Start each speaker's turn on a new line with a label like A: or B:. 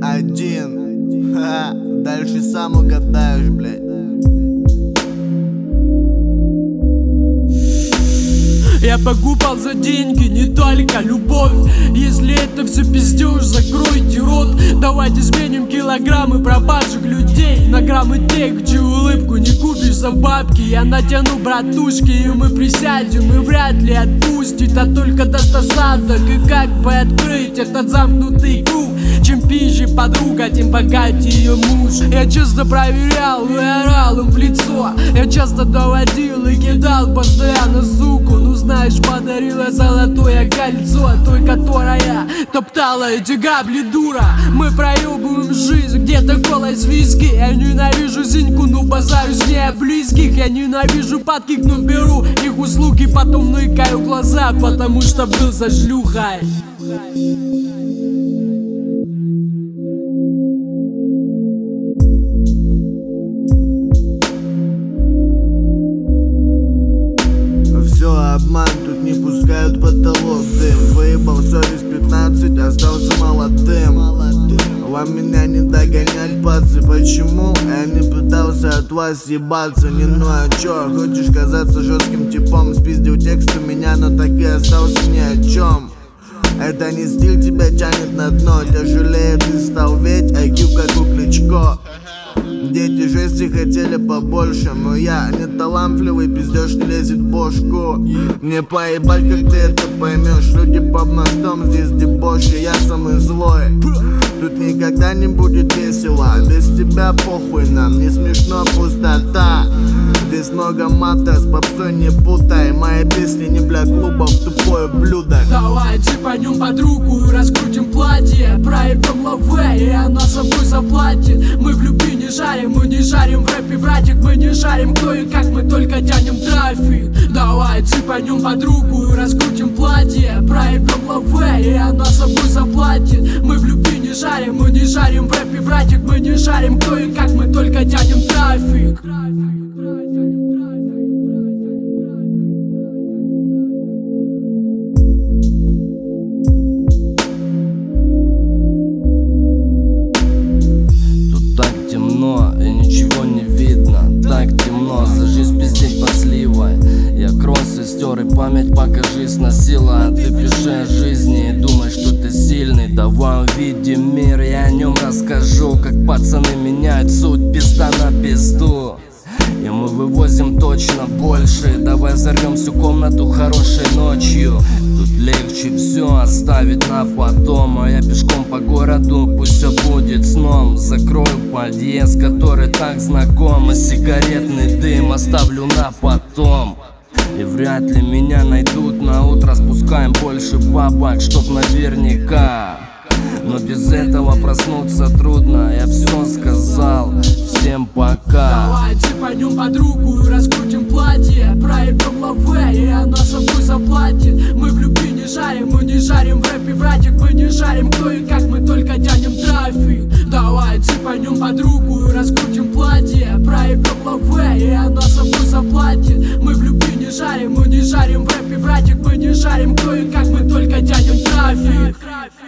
A: один. Дальше сам угадаешь, блядь.
B: Я покупал за деньги не только любовь. Если это все пиздеж, закройте рот. Давайте сменим килограммы пропавших людей на граммы тех, чью улыбку не купишь за бабки. Я натяну братушки, и мы присядем, и вряд ли отпустит, а только даст осадок. И как бы открыть этот замкнутый круг? Чем пизже подруга, тем богатее ее муж. Я часто проверял и орал им в лицо. Я часто доводил и кидал постоянно суку. Ну знаешь, подарила золотое кольцо той, которая топтала эти грабли, дура. Мы проебываем жизнь, где-то голос виски. Я ненавижу Зиньку, но базарю с ней близких. Я ненавижу падки, но беру их услуги, потом ныкаю глаза, потому что был за шлюхой.
A: Обман, тут не пускают потолок дым. Выебал совесть 15, остался молодым. Вам меня не догонять, пацы. Почему я не пытался от вас ебаться? Не ну а чё, хочешь казаться жестким типом? Спиздил текст у меня, но так и остался ни о чем. Это не стиль, тебя тянет на дно. Тяжелее ты стал, ведь IQ как у Кличко. Дети жести хотели побольше, но я не талантливый, пиздеж не лезет в бошку. Мне поебать, как ты это поймешь. Люди под мостом, здесь дебоши, я самый злой. Тут никогда не будет весело, без тебя похуй нам, не смешно, пустота. Здесь много мата, с попсой не путай. Мои песни не для клубов, тупое блюдо.
B: Давай цепанем под руку и раскрутим платье. Проебем лаве, и она собой заплатит. Мы в любви не жарим, мы не жарим в рэпе, братик. Мы не жарим кто и как, мы только тянем трафик. Давай цепанем под руку и раскрутим платье. Проебем лаве, и она собой заплатит. Мы в любви не жарим, мы не жарим в рэпе, братик. Мы не жарим кто и как, мы только тянем трафик.
C: И ничего не видно, так темно. За жизнь пиздеть по сливой. Я кросс и стер, и память пока жизнь носила. А ты пиши о жизни и думай, что ты сильный. Давай увидим мир, я о нем расскажу. Как пацаны меняют суть, пизда на пизду. И мы вывозим точно больше. Давай взорвем всю комнату хорошей ночью. Тут легче все оставить на потом. А я пешком по городу, пусть все будет сном. Закрою подъезд, который так знаком. И сигаретный дым оставлю на потом. И вряд ли меня найдут на утро. Спускаем больше бабок, чтоб наверняка. Но без этого проснуться трудно. Я все сказал, всем пока.
B: Давай цепанем под руку и раскрутим платье. Проебем лаве, и она собой заплатит. Мы в любви не жарим, мы не жарим в рэпе, братик. Мы не жарим кто и как, мы только тянем трафик. Давай цепанем под руку и раскрутим платье. Проебем лаве, и она собой заплатит. Мы в любви не жарим, мы не жарим в рэпе, братик. Мы не жарим кто и как, мы только тянем трафик.